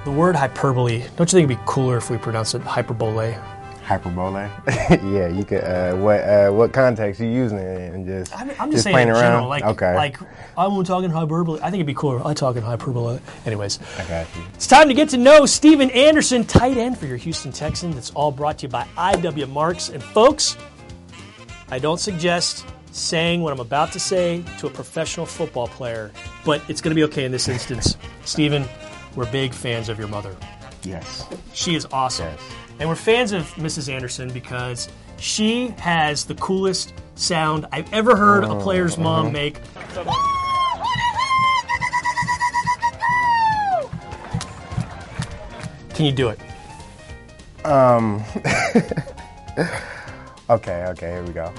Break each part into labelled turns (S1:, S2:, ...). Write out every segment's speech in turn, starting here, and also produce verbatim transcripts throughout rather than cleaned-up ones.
S1: The word hyperbole, don't you think it'd be cooler if we pronounce it hyperbole?
S2: Hyperbole? Yeah, you could. Uh, what uh, what context you using it in? And just
S1: I'm, I'm just,
S2: just
S1: saying
S2: playing
S1: in
S2: around.
S1: general, like,
S2: okay.
S1: like I'm talking hyperbole. I think it'd be cooler. I talk in hyperbole. Anyways,
S2: I got you.
S1: It's time to get to know Steven Anderson, tight end for your Houston Texans. It's all brought to you by I W Marks. And folks, I don't suggest saying what I'm about to say to a professional football player, but it's going to be okay in this instance. Steven, we're big fans of your mother.
S2: Yes.
S1: She is awesome.
S2: Yes.
S1: And we're fans of Missus Anderson because she has the coolest sound I've ever heard a player's
S2: uh-huh.
S1: mom make. Can you do it?
S2: Um. okay, okay, here we go.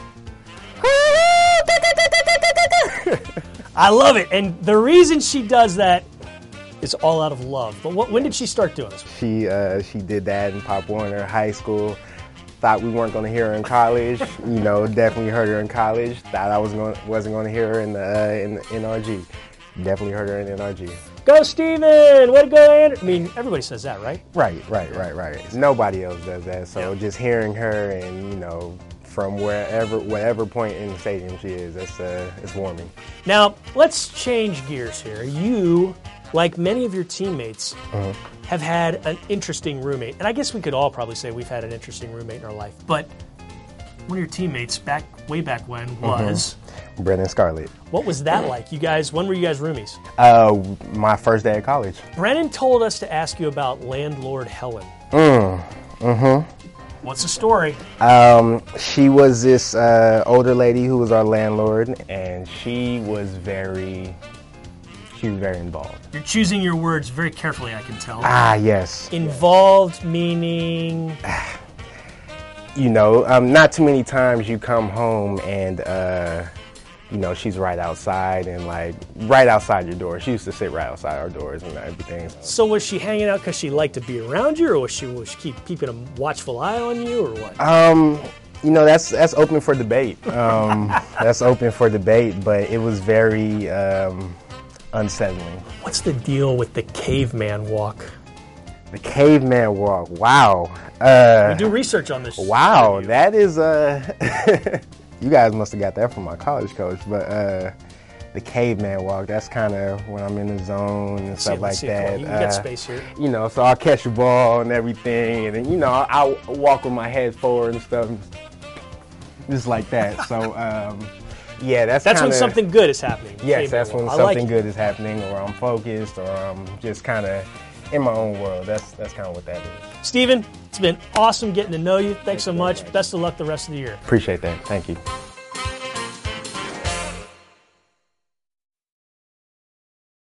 S1: I love it. And the reason she does that is all out of love. But what, when did she start doing this?
S2: She uh, she did that in Pop Warner High School. Thought we weren't going to hear her in college. You know, definitely heard her in college. Thought I was going wasn't going to hear her in the uh, in the N R G. Definitely heard her in N R G.
S1: Go Steven! Way to go, Anderson! I mean, everybody says that, right?
S2: Right, right, right, right. Nobody else does that. So
S1: Yeah.
S2: just hearing her and, you know, from wherever, whatever point in the stadium she is, that's uh, it's warming.
S1: Now, let's change gears here. You, like many of your teammates,
S2: Uh-huh.
S1: have had an interesting roommate. And I guess we could all probably say we've had an interesting roommate in our life. But one of your teammates back way back when was...
S2: Brennan Scarlett.
S1: What was that like? You guys, when were you guys roomies?
S2: Uh, my first day of college.
S1: Brennan told us to ask you about landlord Helen.
S2: Mm, mm-hmm.
S1: What's the story?
S2: Um, she was this uh, older lady who was our landlord, and she was very, she was very involved.
S1: You're choosing your words very carefully, I can tell.
S2: Ah, yes.
S1: Involved meaning...
S2: You know, um, not too many times you come home and, uh, you know, she's right outside and, like, right outside your door. She used to sit right outside our doors and everything.
S1: So was she hanging out because she liked to be around you, or was she, was she keep keeping a watchful eye on you, or what?
S2: Um, you know, that's that's open for debate. Um, that's open for debate, but it was very um, unsettling.
S1: What's the deal with the caveman walk?
S2: The caveman walk. Wow. Uh,
S1: We do research on this.
S2: wow,
S1: interview.
S2: that is uh you guys must have got that from my college coach, but uh the caveman walk, that's kind of when I'm in the zone and
S1: Let's
S2: stuff
S1: see,
S2: like
S1: let's see.
S2: that.
S1: Come on, you
S2: Uh,
S1: got space here.
S2: You know, so I'll catch the ball and everything, and then, you know, I'll, I'll walk with my head forward and stuff, just like that. So, um, yeah, that's
S1: That's
S2: kinda,
S1: when something good is happening.
S2: Yes,
S1: Caveman
S2: that's when
S1: walk. I like
S2: something
S1: it.
S2: good is happening, or I'm focused, or I'm just kind of in my own world. That's that's kind of what that is.
S1: Steven, it's been awesome getting to know you. Thanks so much. Best of luck the rest of the year.
S2: Appreciate that. Thank you.